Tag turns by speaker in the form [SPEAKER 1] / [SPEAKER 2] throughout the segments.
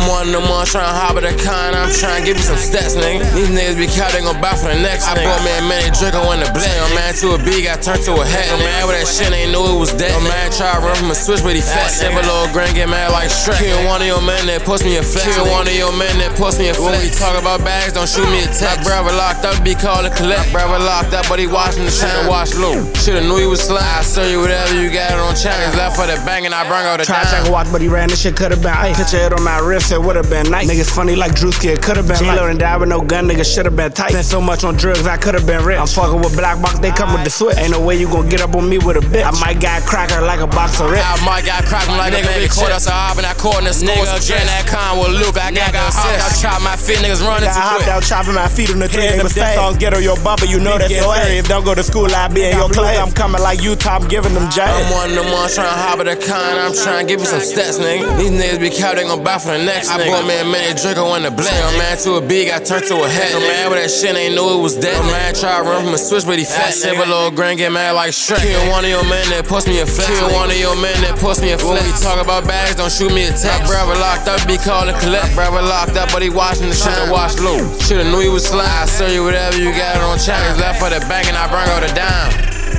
[SPEAKER 1] one of them ones tryna hop at the con. I'm tryna give you some stats, nigga. These niggas be counting, they gon' buy for the next nigga. I brought me a mini drink, I went to black. Yo, man, to a B, got turned to a hat. Yo, man, with that shit, ain't knew it was that. Yo, man, try to run from a switch, but he fat. Every little grand get mad like Shrek. Kill one of your men that post me a flex. Kill one of your men that post me a flex. When we talk about bags, don't shoot me a text. My brother locked up, be called to collect. My brother locked up, but he watching the shit and watch Lou. Shoulda knew he was slime. I serve you whatever you got it on challenge. Left for the bang and I bring out the
[SPEAKER 2] Try to check a watch, but he ran, this shit could've been ice. Picture it on my wrist, it would've been nice. Niggas funny like Drewski, it could've been J-Lo and died with no gun, niggas should've been tight. Spent so much on drugs, I could've been rich. I'm fucking with Black Box, they come with the switch. Ain't no way you gon' get up on me with a bitch. I might got cracker like a box of rip.
[SPEAKER 1] I might got cracker like a bag of chips. Us a hop and I caught in the score. Again, that con with Luke, I got hopped out, chop my feet, niggas running too quick.
[SPEAKER 2] I hopped out, chopping my feet on the train. If them songs get on your bumper, you know that's your area. If don't go to school, I be in your class. I'm coming like Utah, I'm giving them jazz.
[SPEAKER 1] I'm one of them ones tryna hop at the con. I'm tryna give you some stats, nigga. These niggas be counting, they gon' buy for the next nigga. I brought me a mini drink, I went to black. Yo, man, to a B, got turned to a hat. Yo, man, with that shit, ain't knew it was that. Yo, man, try to run from a switch, but he fat. Every little grand get mad like Shrek. Kill one of your men that post me a flex. Kill one of your men that post me a flex. When we talk about bags, don't shoot me a text. My brother locked up, be called to collect. My brother locked up, but he watching the shit and watch Lou. Shoulda knew he was slime. I serve you whatever you got it on challenge. Left for the bang and I bring out the dime.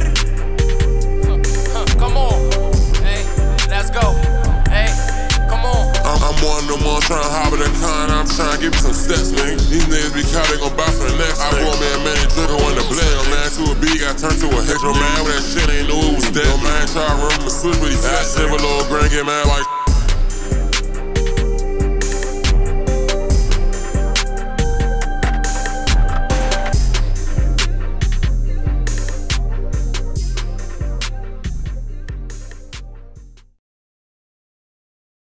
[SPEAKER 1] Come on, hey, let's go. Hey, come on.
[SPEAKER 3] I'm one of them ones tryna hop at the con. I'm tryna give you some stats, nigga. These niggas be counting, they gon' buy for the next. I brought me a mini drink, I went to black. Yo, man, to a B, got turned to a hit. Yo, man, with that shit, ain't knew it was that. Yo, man, try to run from the switch, but he fat. Every little grand get mad like